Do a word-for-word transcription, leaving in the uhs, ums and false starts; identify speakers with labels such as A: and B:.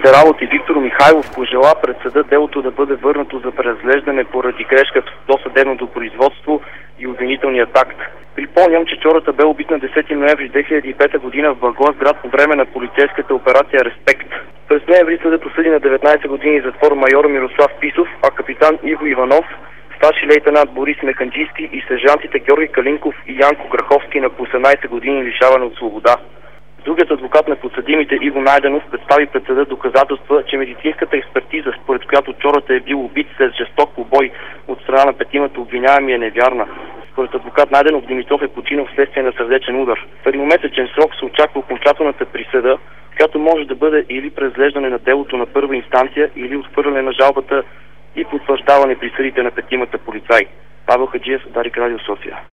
A: вътрешните работи Виктор Михайлов пожела пред съда делото да бъде върнато за преразглеждане поради грешка в досъдебното производство и обвинителният акт. Припомням, че Чората бе убит на десети ноември две хиляди и пета година в Благоевград по време на полицейската операция Респект. През ноември съдът осъди на деветнайсет години затвор майор Мирослав Писов, а капитан Иво Иванов, старши лейтенант Борис Механджийски и сержантите Георги Калинков и Янко Граховски на по осемнайсет години лишаване от свобода. Другият адвокат на подсъдимите Иво Найденов представи пред съда доказателства, че медицинската експертиза, според която Чората е бил убит след жесток побой от страна на петимата обвиняеми, е невярна. Според адвокат Найденов, Димитров е починал вследствие на сърдечен удар. В едномесечен срок се очаква окончателната присъда, която може да бъде или преразглеждане на делото на първа инстанция, или отхвърляне на жалбата и потвърждаване присъдите на петимата полицаи. Павел Хаджиев, Дарик Радио, София.